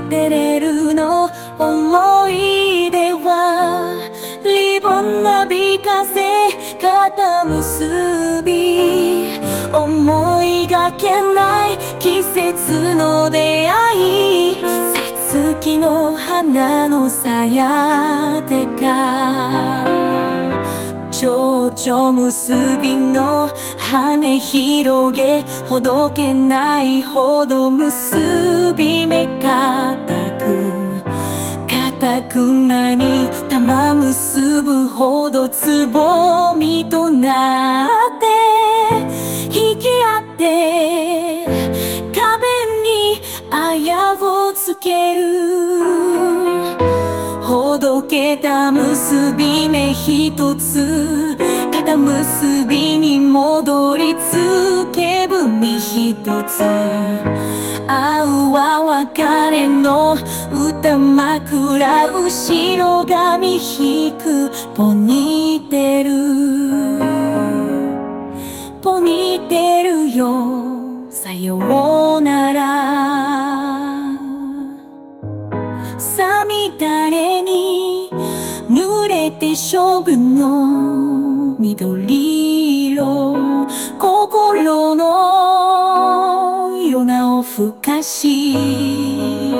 出れるの思い出はリボンなびかせ肩結び思いがけない季節の出会い節気の花のさやでか蝶々結びの羽広げほどけないほど結び目固くなに玉結ぶほどつぼみとなって引き合って壁にあやをつけるほどけた結び目一つ肩結びに戻りつけ文一つ会うは別れの歌枕後ろ髪引くポニーテールよさようならさみだれに濡れて勝負の緑色心の夜なをふかし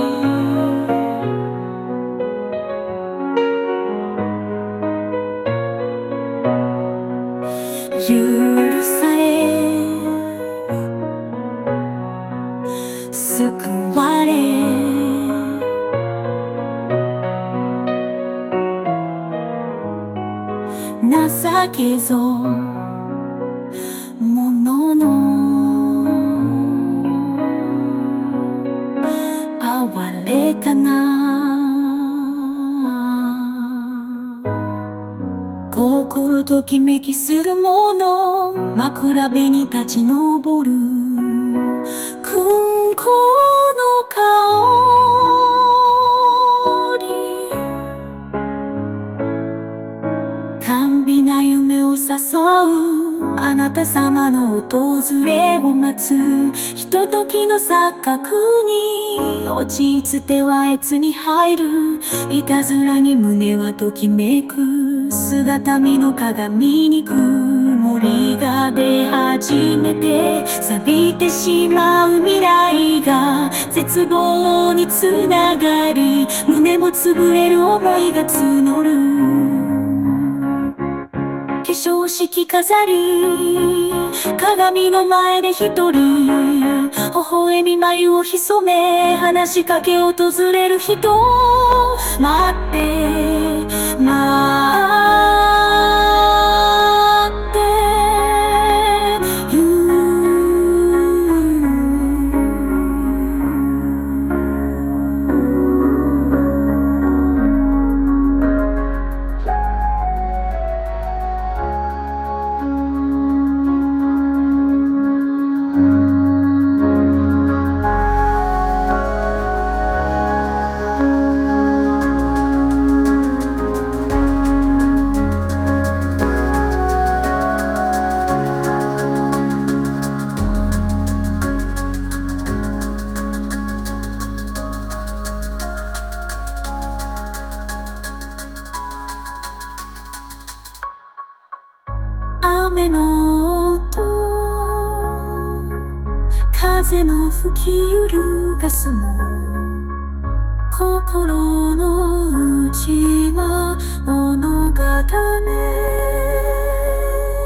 許され救われ情けぞものの哀れかな心ときめきするもの枕辺に立ち上る君子の香り甘美な夢を誘うあなた様の訪れを待つひとときの錯覚に落ちつては越に入るいたずらに胸はときめく姿見の鏡に曇りが出始めて錆びてしまう未来が絶望につながり胸も潰れる思いが募る化粧式飾り鏡の前で一人微笑み眉を潜め話しかけ訪れる人待って雨の音風の吹き揺るがすも心の内